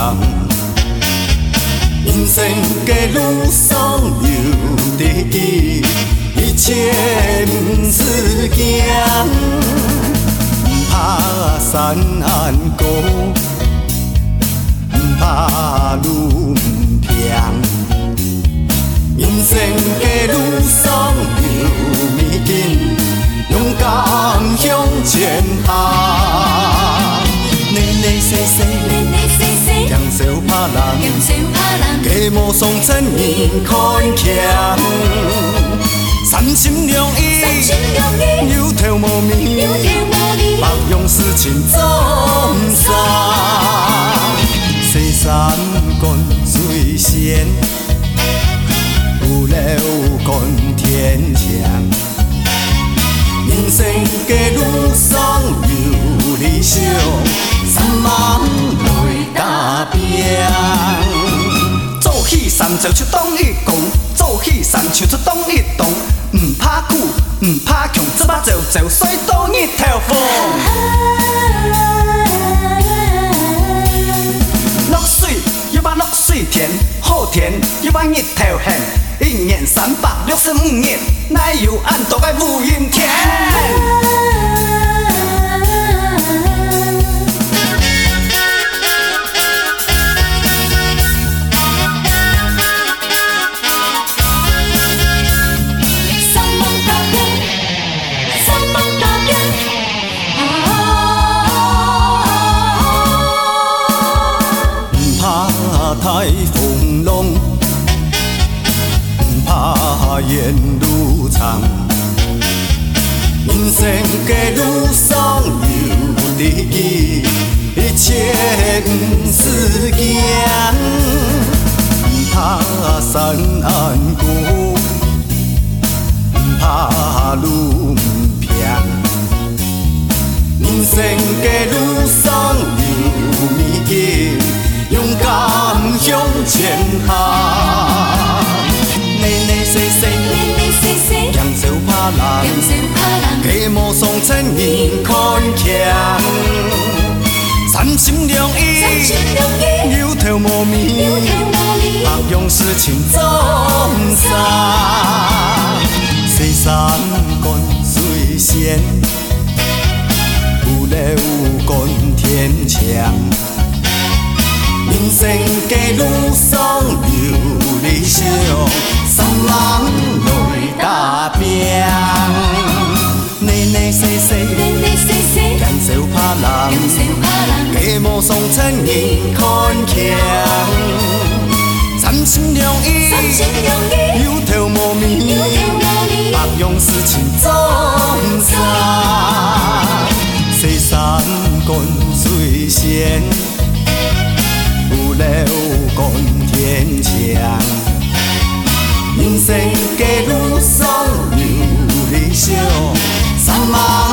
长。人生的路上有地基，一切不是惊。不怕山暗高，不怕路不平。人生的路上有秘境，勇敢向前行。内内细细，强手怕人，鸡毛双针硬看强。三心两意，有头无面，百样事情做不散。西山观水仙，有流观天祥。人生的路上有理想，三万泪打拼。做戏三招出东一讲，做戏三唱出东一动。唔怕苦，唔怕穷，这把走走水多一条风。落水要把落水田，好田要把一条线。1年365日，哪有俺都该无阴天？太风浪，不怕沿路长。人生的路上有地基，一切不是惊。不怕山暗高，不怕路不平。人生的路上有秘境，勇敢向前行。内内细细，强手怕人，鸡毛双针硬看强。三心两意，有头无面，百样事情做不散。西山观水仙，有流观天祥。人生的路上有理想，三万泪打拼。内内细细，强手怕人，鸡毛双针硬看强。三心两意，有头无面，百样事情做不散。西山观水仙，有流观天祥。人生的路上有理想，三万